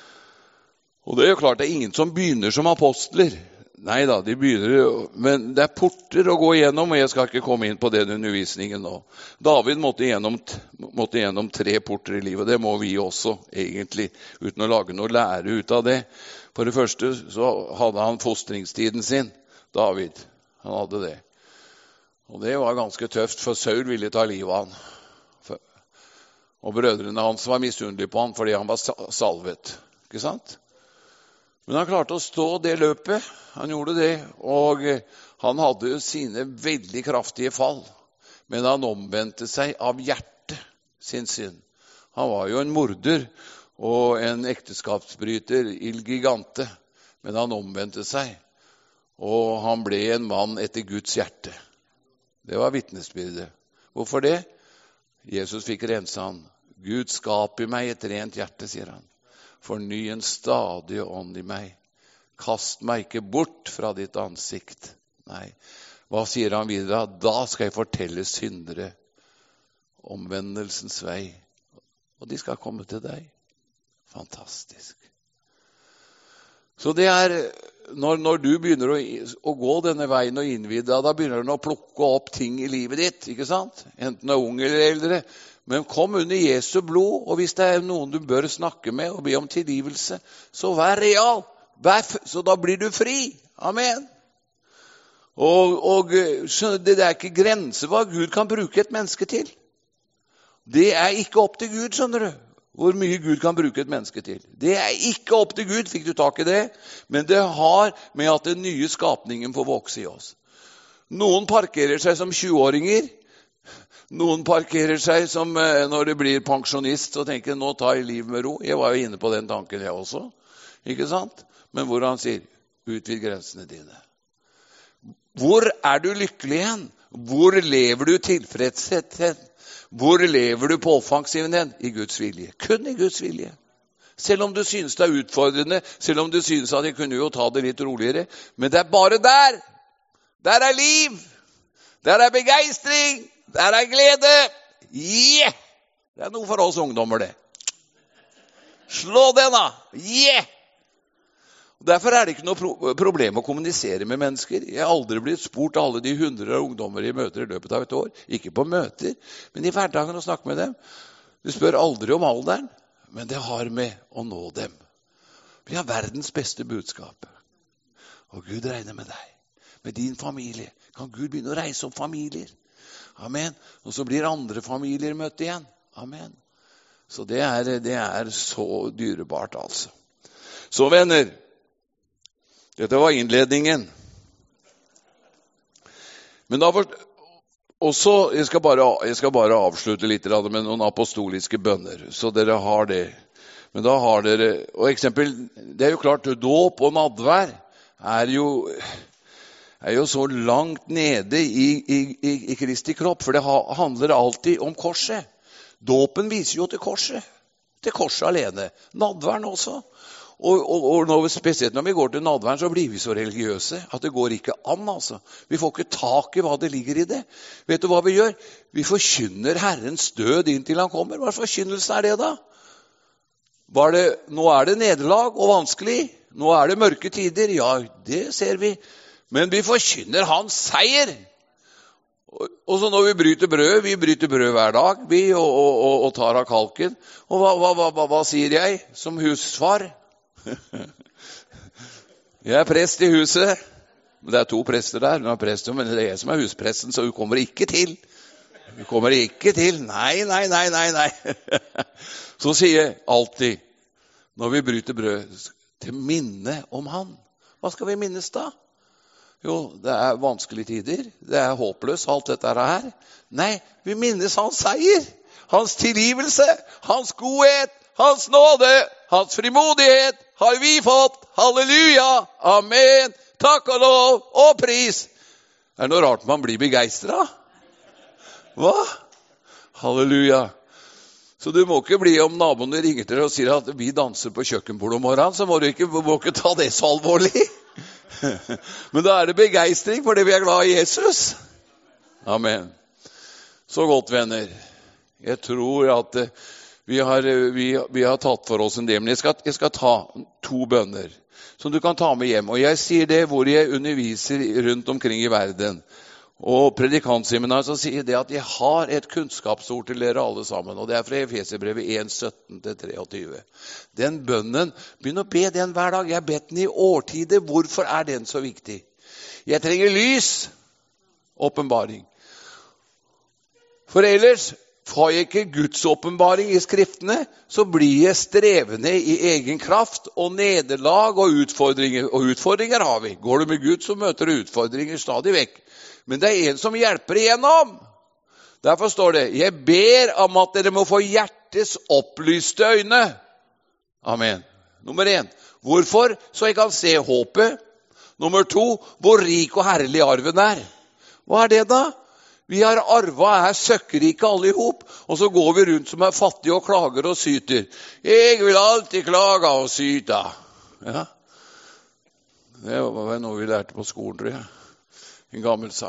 Og det er jo klart, det er ingen som begynner som apostler. Nei da, de begynner jo, men det er porter å gå igjennom, og jeg skal ikke komme inn på den undervisningen nå. David måtte gjennom, måtte gjennom tre porter i livet, det må vi også egentlig, uten å lage noe lære ut av det. For det første så hadde han fostringstiden sin, David. Han hadde det. Og det var ganske tøft, for Saul ville ta livet av han. For, og brødrene hans var misunnelige på han fordi han var salvet. Ikke sant? Men han klarte å stå det løpet. Han gjorde det, og han hadde sine veldig kraftige fall. Men han omvendte seg av hjertet sin synd. Han var jo en morder og en ekteskapsbryter, il gigante. Men han omvendte seg, og han ble en mann etter Guds hjerte. Det var vitnesbyrdet. Hvorfor det? Jesus fikk rense han. Gud skap i meg et rent hjerte, sier han. Forny en stadig ånd i meg. Kast meg ikke bort fra ditt ansikt. Nei. Hva sier han videre? Da skal jeg fortelle syndere omvendelsens vei. Og de skal komme til deg. Fantastisk. Så det er, når, når du begynner å, å gå denne veien og innvide deg, da begynner du å plukke opp ting i livet ditt, ikke sant? Enten du er ung eller eldre. Men kom under Jesu blod, og hvis det er noen du bør snakke med og be om tilgivelse, så vær real. Vær, så da blir du fri. Amen. Og, og det er ikke grenser hva Gud kan bruke et menneske til. Det er ikke opp til Gud, skjønner du, hvor mye Gud kan bruke et menneske til. Det er ikke opp til Gud, fikk du tak i det? Men det har med at den nye skapningen får vokse i oss. Noen parkerer seg som tjue-åringer. Noen parkerer seg som når de blir pensjonist og tenker, nå tar jeg liv med ro. Jeg var jo inne på den tanken jeg også, ikke sant? Men hvor han sier, utvid grensene dine. Hvor er du lykkelig hen? Hvor lever du tilfredshet hen? Hvor lever du på offensiven hen? I Guds vilje. Kun i Guds vilje. Selv om du synes det er utfordrende, selv om du synes at jeg kunne jo ta det litt roligere, men det er bare der. Der er liv. Der er begeistring. Der er glede. Yeah! Det er noe for oss ungdommer, det. Slå den da. Yeah! Derfor er det ikke noe pro- problem å kommunisere med mennesker. Jeg har aldri blitt spurt alle de hundre ungdommer i møter i løpet av et år. Ikke på møter, men i hverdagen å snakke med dem. Du spør aldri om alderen, men det har med å nå dem. Vi har verdens beste budskap. Og Gud regner med deg, med din familie. Kan Gud begynne å reise opp familier? Amen. Og så blir andre familier møtt igjen. Amen. Så det er, det er så dyrebart, altså. Så venner, dette var innledningen. Men da var også, jeg skal, bare, jeg skal bare avslutte litt med noen apostoliske bønner, så dere har det. Men da har dere, og eksempel, det er jo klart, dåp og nadvær er jo, er jo så langt nede i, i, i, i Kristi kropp, for det handler alltid om korset. Dåpen viser jo til korset, til korset alene. Nadværen også. Og, og, og når, spesielt når vi går til nadværen, så blir vi så religiøse at det går ikke an, altså. Vi får ikke tak i hva det ligger i det. Vet du hva vi gjør? Vi forkynner Herrens død inntil han kommer. Hva slags forkynnelse er det da? Var det, nå er det nederlag og vanskelig. Nå er det mørke tider. Ja, det ser vi. Men vi forkynner hans seier. Og, og så når vi bryter brød, vi bryter brød hver dag, vi, og, og, og, og tar av kalken. Og hva, hva, hva, hva sier jeg som husfar? Jeg er prest i huset. Det er to prester der. Hun er prest, men det er jeg som er huspresten, så hun kommer ikke til. Hun kommer ikke til. Nei, nei, nei, nei, nei. Så sier jeg alltid, når vi bryter brød, til minne om han. Hva skal vi minnes da? Jo, det er vanskelige tider. Det er håpløst, alt dette her. Nei, vi minnes hans seier. Hans tilgivelse, hans godhet, hans nåde, hans frimodighet har vi fått. Halleluja, amen, takk og lov og pris. Er det noe rart man blir begeistret? Hva? Halleluja. Så du må ikke bli om naboene ringer til deg og sier at vi danser på kjøkkenbordet om morgenen, så må du ikke, må ikke ta det så alvorlig. Men da er det begeistring fordi vi er glad i Jesus. Amen. Så godt, venner. Jeg tror at vi har, vi, vi har tatt for oss en del, men jeg skal, jeg skal ta to bønner som du kan ta med hjem. Og jeg sier det hvor jeg underviser rundt omkring i verden. Og predikantseminar så sier det at jeg har et kunnskapsord til dere alle sammen, og det er fra Efeserbrevet en, sytten til treogtyve. Den bønnen, begynn å be den hver dag. Jeg har bedt den i årtider. Hvorfor er den så viktig? Jeg trenger lys, åpenbaring. For ellers får jeg ikke Guds åpenbaring i skriftene, så blir jeg strevende i egen kraft og nederlag og utfordringer. Og utfordringer har vi. Går du med Gud, så møter du utfordringer stadig vekk. Men det er en som hjelper igjennom. Derfor står det, jeg ber om at dere må få hjertes opplyste øyne. Amen. Nummer en, hvorfor? Så jeg kan se håpet. Nummer to, hvor rik og herlig arven er. Hva er det da? Vi har arva er søkkerike alle ihop, og så går vi rundt som er fattige og klager og syter. Jeg vil alltid klage og syte. Ja. Det var noe vi lærte på skolen, tror jeg. En gammel sang.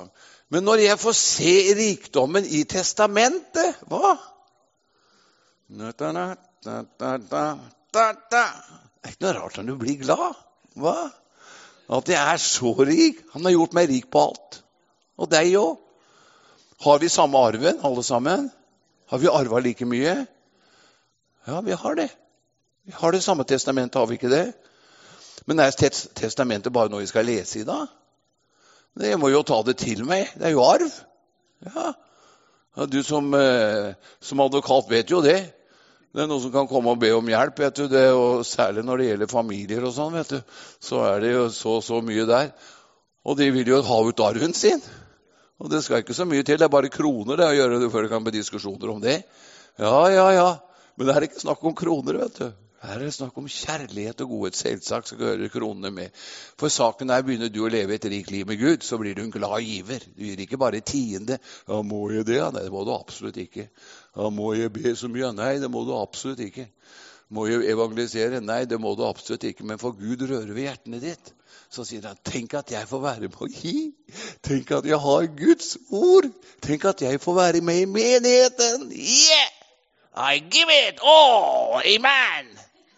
Men når jeg får se rikdommen i testamentet, hva? Da, da, da, da, da, da. Det er ikke noe rart når du blir glad. Hva? At jeg er så rik. Han har gjort meg rik på alt. Og deg også. Har vi samme arven, alle sammen? Har vi arvet like mye? Ja, vi har det. Vi har det samme testamentet, har vi ikke det? Men er testamentet bare noe vi skal lese i da? Jeg må jo ta det til meg. Det er jo arv. Ja. Du som, som advokat vet jo det. Det er noen som kan komme og be om hjelp, vet du, det, og særlig når det gjelder familier og sånn, vet du, så er det jo så, så mye der. Og de vil jo ha ut arven sin. Og det skal ikke så mye til, det er bare kroner det å gjøre det før det kan bli diskusjoner om det. Ja, ja, ja, men det er ikke snakk om kroner, vet du. Her er det snakk om kjærlighet og godhet, selvsagt, så hører kronene med. For saken er, begynner du å leve et rikt liv med Gud, så blir du en glad giver. Du gir ikke bare tiende. Ja, må jeg det? Nei, det må du absolutt ikke. Ja, må jeg be så mye? Nei, det må du absolutt ikke. Må jeg evangelisere? Nei, det må du absolutt ikke. Men for Gud rører ved hjertene ditt. Så sier han, tenk at jeg får være med å gi. Tenk at jeg har Guds ord. Tenk at jeg får være med i menigheten. Yeah! I give it all. Amen.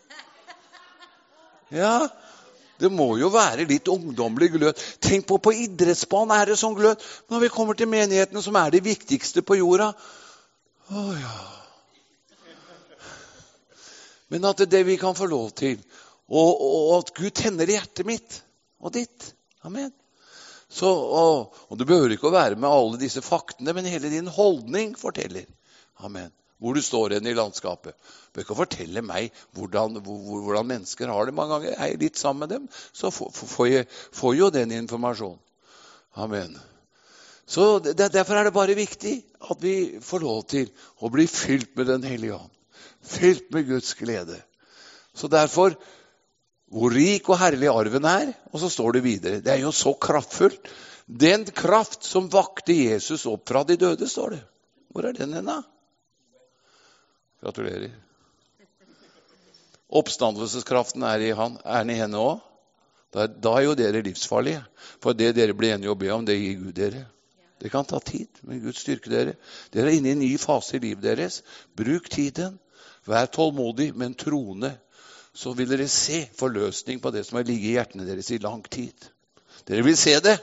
Ja, det må jo være litt ungdomlig glød. Tenk på, på idrettsbanen er det sånn glød. Når vi kommer til menigheten som er det viktigste på jorda. Åh ja. Men at det er det vi kan få lov til. Og, og at Gud tenner hjertet mitt og ditt. Amen. Så, og, og du behøver ikke å være med alle disse faktene, men hele din holdning forteller. Amen. Hvor du står hen i landskapet. Du bør ikke fortelle meg hvordan, hvordan mennesker har det. Mange ganger er jeg litt sammen med dem, så får jeg, får jo den informasjonen. Amen. Så det, derfor er det bare viktig at vi får lov til å bli fylt med den hellige ånd. Fylt med Guds glede. Så derfor, hvor rik og herlig arven er, og så står det videre. Det er jo så kraftfullt. Den kraft som vakte Jesus opp fra de døde, står det. Hvor er den henne? Gratulerer. Oppstandelseskraften er i han. Er den i henne også? Da, da er jo dere livsfarlige. For det dere blir enige å be om, det gir Gud dere. Det kan ta tid, men Gud styrker dere. Dere er inne i en ny fase i livet deres. Bruk tiden. Vær tålmodig, men troende. Så vil dere se forløsning på det som har ligget i hjertene deres i lang tid. Dere vil se det.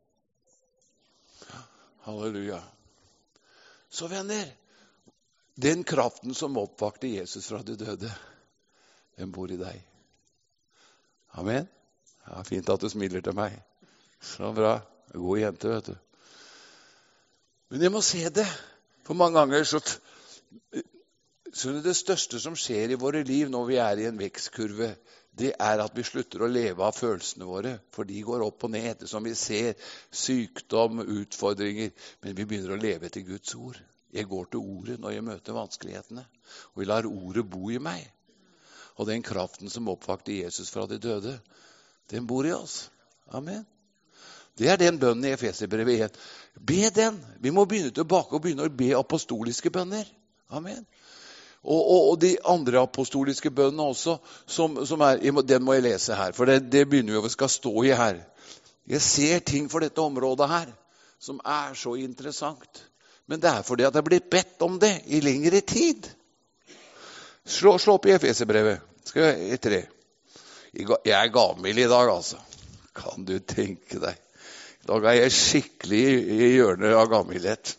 Halleluja. Så venner, den kraften som oppvakte Jesus fra de døde, den bor i deg. Amen. Ja, fint at du smiler til meg. Så bra. God jente, vet du. Men jeg må se det. For mange ganger så, så det største som skjer i våre liv når vi er i en vekstkurve, det er at vi slutter å leve av følelsene våre. For de går opp og ned, som vi ser sykdom, utfordringer. Men vi begynner å leve etter Guds ord. Jeg går til ordet når jeg møter vanskelighetene. Og jeg lar ordet bo i meg. Og den kraften som oppvakte Jesus fra de døde, den bor i oss. Amen. Det er den bønnen i Efeserbrevet én. Be den. Vi må begynne tilbake og begynne å be apostoliske bønner. Amen. Og, og, og de andre apostoliske bønnene også, som, som er, den må jeg lese her. For det, det begynner vi å skal stå i her. Jeg ser ting for dette området her, som er så interessant. Men det er fordi at det er blitt bedt om det i lengre tid. Slå, slå opp i Efeserbrevet. Skal jeg etter det? Jeg er gammel i dag, altså. Kan du tenke deg. I dag er jeg skikkelig i hjørnet av gammelhet.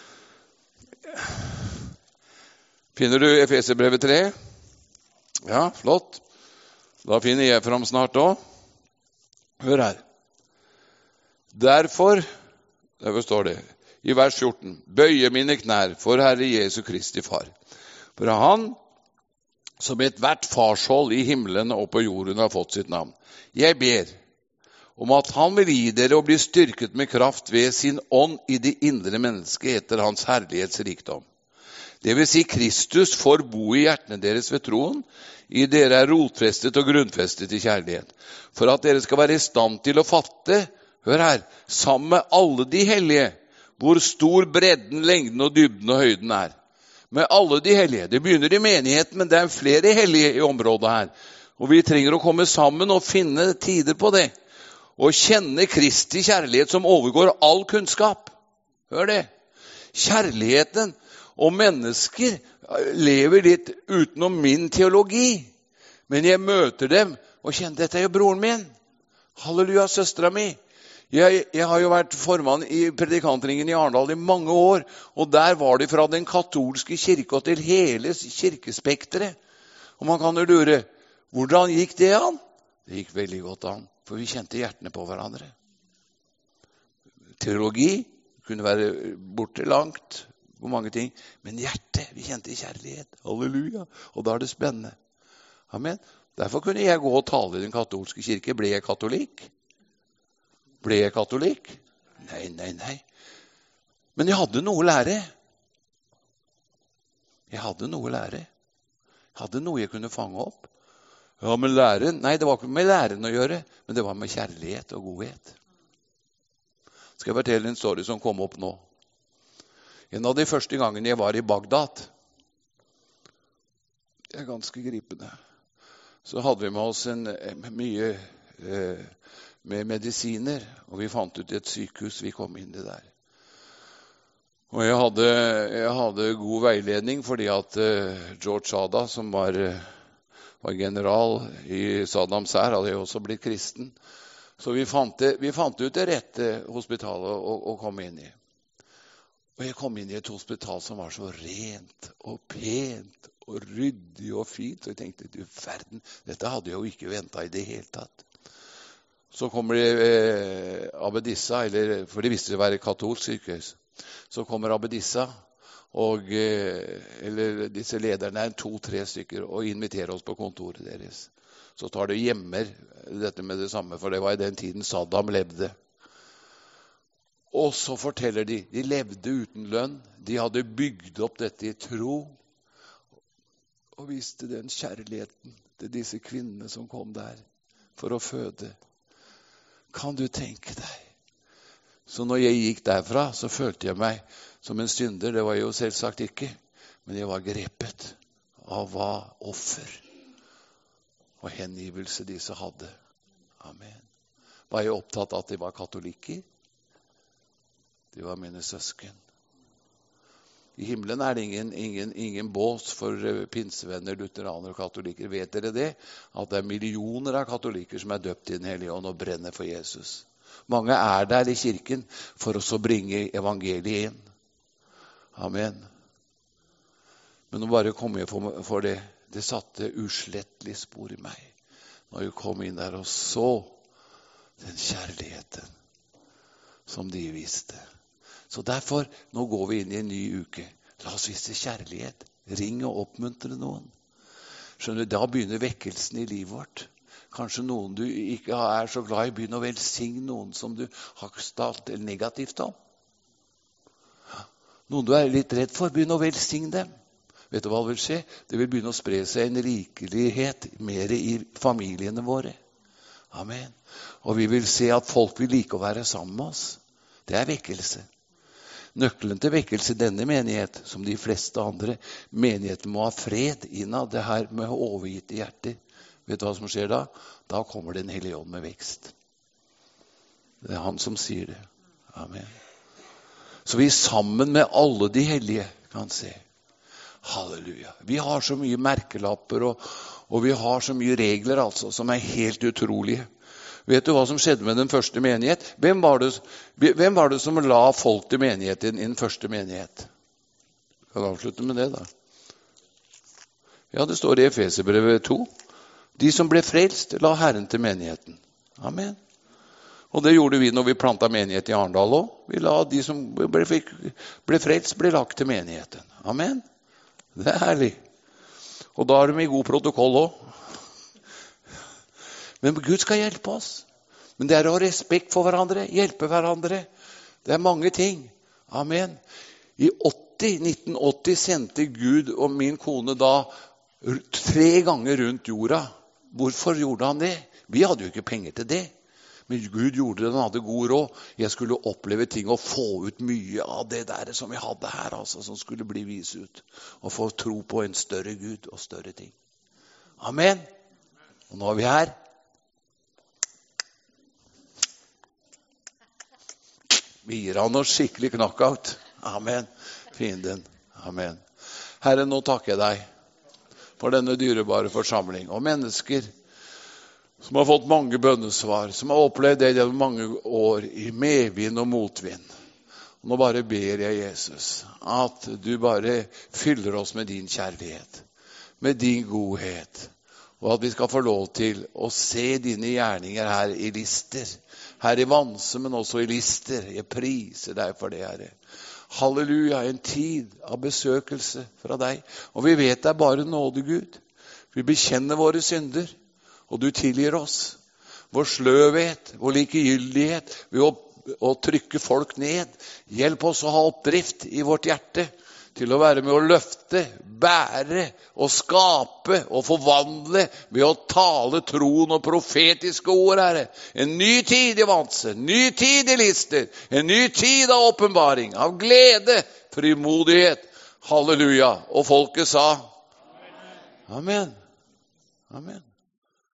Finner du Efeserbrevet tre? Ja, flott. Da finner jeg fram snart også. Hør her. Derfor, der står det, i vers fjorten, bøye mine knær for Herre Jesu Kristi Far. For han, som et hvert farshold i himmelen og på jorden har fått sitt navn. Jeg ber om at han vil gi dere å bli styrket med kraft ved sin ånd i det indre mennesket etter hans herlighetsrikdom. Det vil si Kristus får bo i hjertene deres ved troen, i dere er rotfestet og grunnfestet i kjærlighet. For at dere skal være i stand til å fatte, hør her, sammen med alle de hellige, hvor stor bredden, lengden og dybden og høyden er. Med alle de hellige. Det begynner i menigheten, men det er flere hellige i området her. Og vi trenger å komme sammen og finne tider på det. og kjenne Kristi kjærlighet som overgår all kunnskap. Hør det. Kjærligheten og mennesker lever litt utenom min teologi. Men jeg møter dem og kjenner, dette er jo broren min. Halleluja, søstera mi. Jeg, jeg har jo vært formann i predikantringen i Arendal i mange år, og der var det fra den katolske kirke og til hele kirkespekteret. Og man kan jo lure, hvordan gikk det an? Det gikk veldig godt an, for vi kjente hjertene på hverandre. Teologi kunne være borte langt på mange ting, men hjertet, vi kjente kjærlighet. Halleluja. Og da er det spennende. Amen. Derfor kunne jeg gå og tale i den katolske kirke. Ble jeg katolikk? Ble jeg katolikk? Nei, nei, nei. Men jeg hadde noe å lære. Jeg hadde noe å lære. Jeg hadde noe jeg kunne fange opp. Ja, med læren. Nei, det var ikke med læren å gjøre, men det var med kjærlighet og godhet. Skal jeg fortelle en story som kom opp nå. En av de første gangene jeg var i Bagdad, det er ganske gripende, så hadde vi med oss en, mye eh, med medisiner, og vi fant ut et sykehus, vi kom inn i der. Og jeg hadde, jeg hadde god veiledning, fordi at eh, George Sada, som var, var general i Saddams hær, hadde jo også blitt kristen. Så vi fant, det, vi fant ut det rette hospitalet å, å komme inn i. Og jeg kom inn i et hospital som var så rent og pent og ryddig og fint. Og jeg tenkte, du verden, dette hadde jeg jo ikke ventet i det hele tatt. Så kommer det eh, Abbedissa, eller, for de visste det var et katolsk sykehus. Så kommer Abbedissa, og, eh, eller disse lederne er to-tre stykker, og inviterer oss på kontoret deres. Så tar det hjemmer dette med det samme, for det var i den tiden Saddam levde. Og så forteller de, de levde uten lønn, de hadde bygd opp dette i tro, og viste den kjærligheten til disse kvinnene som kom der for å føde. Kan du tenke deg? Så når jeg gikk derfra, så følte jeg meg som en synder. Det var jeg jo selvsagt ikke, men jeg var grepet av hva offer og hengivelse disse hadde. Amen. Var jeg opptatt av at de var katolikker? De var mine søsken. I himmelen er det ingen, ingen, ingen bås for pinsevenner, lutheraner og katolikker. Vet dere det? At det er millioner av katolikker som er døpt i Den hellige ånd og brenner for Jesus. Mange er der i kirken for oss å bringe evangeliet inn. Amen. Men nå bare kom jeg for, for det. Det satte uslettelig spor i meg. Når jeg kom inn der og så den kjærligheten som de viste. Så derfor, nå går vi inn i en ny uke. La oss vise kjærlighet. Ring og oppmuntre noen. Skjønner du, da begynner vekkelsen i livet vårt. Kanskje noen du ikke er så glad i, begynner å velsigne noen som du har stalt negativt om. Noen du er litt redd for, begynner å velsigne dem. Vet du hva vil skje? Det vil begynne å spre seg en rikelighet mer i familiene våre. Amen. Og vi vil se at folk vil like å være sammen med oss. Det er vekkelse. Nøkkelen til vekkelse i denne menighet, som de fleste andre menigheter, må ha fred innad, det her med overgitte hjerter. Vet du hva som skjer da? Da kommer Den hellige ånd med vekst. Det er han som sier det. Amen. Så vi sammen med alle de hellige kan se. Halleluja. Vi har så mye merkelapper, og, og vi har så mye regler altså, som er helt utrolige. Vet du hva som skjedde med den første menighet? Hvem var det, hvem var det som la folk til menigheten i den første menighet? Jeg kan avslutte med det da. Ja, det står i Efeserbrevet to. De som ble frelst, la Herren til menigheten. Amen. Og det gjorde vi når vi plantet menighet i Arendal også. Vi la de som ble, ble frelst, ble lagt til menigheten. Amen. Det er herlig. Og da er de i god protokoll også. Men Gud skal hjelpe oss. Men det er å ha respekt for hverandre, hjelpe hverandre. Det er mange ting. Amen. I nitten åtti sendte Gud og min kone da tre ganger rundt jorda. Hvorfor gjorde han det? Vi hadde jo ikke penger til det. Men Gud gjorde det, han hadde god råd. Jeg skulle oppleve ting og få ut mye av det der som jeg hadde her, altså, som skulle bli vist ut. Og få tro på en større Gud og større ting. Amen. Og nå er vi her. Vi gir han noe skikkelig knockout. Amen. Fienden. Amen. Herre, nå takker jeg deg for denne dyrebare forsamling og mennesker som har fått mange bønnesvar, som har opplevd det gjennom mange år i medvind og motvind. Nå bare ber jeg Jesus at du bare fyller oss med din kjærlighet, med din godhet, og at vi skal få lov til å se dine gjerninger her i Lister, her i Vanse, men også i Lister. Jeg priser deg for det, Herre. Halleluja, en tid av besøkelse fra deg. Og vi vet det er bare nåde, Gud. Vi bekjenner våre synder, og du tilgir oss. Vår sløvhet, vår likegyldighet, ved å, å trykke folk ned. Hjelp oss å ha oppdrift i vårt hjerte, til å være med å løfte, bære og skape og forvandle ved å tale troen og profetiske ord, Herre. En ny tid i Vanse, en ny tid i Lister, en ny tid av åpenbaring, av glede, frimodighet. Halleluja. Og folket sa Amen. Amen.